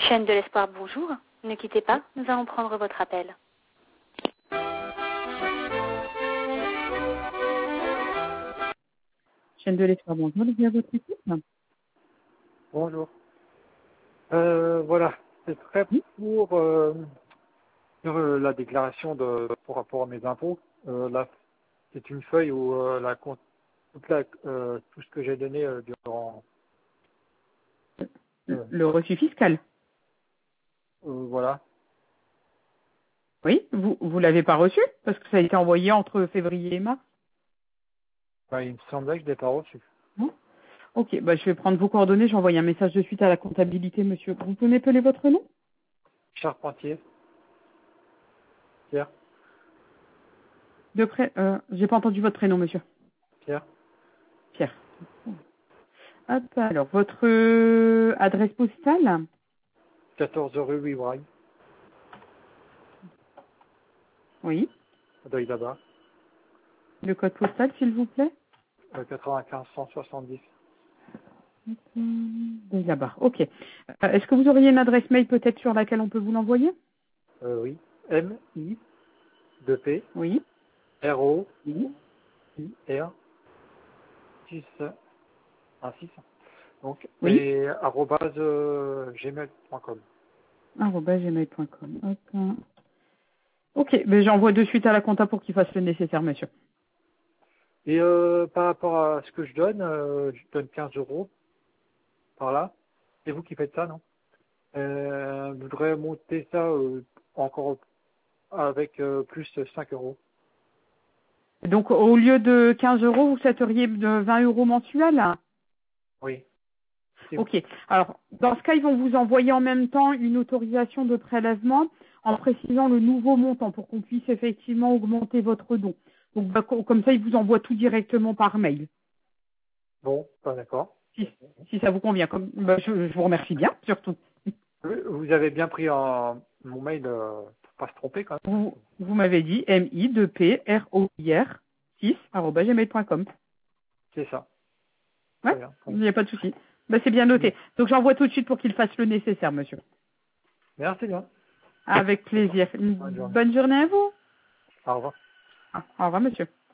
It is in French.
Chaîne de l'espoir, bonjour. Ne quittez pas, nous allons prendre votre appel. Chaîne de l'espoir, bonjour, bien votre équipe. Bonjour. Voilà, c'est très Oui. pour sur, la déclaration pour rapport à mes impôts. Là, c'est une feuille où tout ce que j'ai donné durant. Le reçu fiscal. Voilà. Oui, vous l'avez pas reçu parce que ça a été envoyé entre février et mars. Bah, il me semblait que je l'ai pas reçu. Non. Ok, bah je vais prendre vos coordonnées, j'envoie un message de suite à la comptabilité, monsieur. Vous pouvez m'appeler votre nom? Charpentier. Pierre. J'ai pas entendu votre prénom, monsieur. Pierre. Pierre. Hop, alors votre adresse postale? 14 rue Wivraille, Oui. à Deuil là-bas. Le code postal, s'il vous plaît? 95 170. Oui, là-bas. Ok. Est-ce que vous auriez une adresse mail peut-être sur laquelle on peut vous l'envoyer? Oui. MI 2P Oui. RO Oui. IR 6 6. Donc, Oui. et gmail.com. @gmail.com. Hop. Ok, ben j'envoie de suite à la compta pour qu'il fasse le nécessaire, monsieur. Et par rapport à ce que je donne 15 euros par là. C'est vous qui faites ça, non? Je voudrais monter ça encore avec plus 5 euros. Donc, au lieu de 15 euros, vous souhaiteriez de 20 euros mensuels? Oui. C'est vous. Ok. Alors, dans ce cas, ils vont vous envoyer en même temps une autorisation de prélèvement en précisant le nouveau montant pour qu'on puisse effectivement augmenter votre don. Donc, bah, comme ça, ils vous envoient tout directement par mail. Bon, pas d'accord. Si ça vous convient. Je vous remercie bien, surtout. Vous avez bien pris mon mail pour pas se tromper quand même. Vous m'avez dit mi2proir6@gmail.com. C'est ça. Ouais, Très bien. il n'y a pas de souci. Bah, c'est bien noté. Donc j'envoie tout de suite pour qu'il fasse le nécessaire, monsieur. Merci bien. Avec plaisir. Une Bonne journée. bonne journée à vous. Au revoir. Au revoir, monsieur.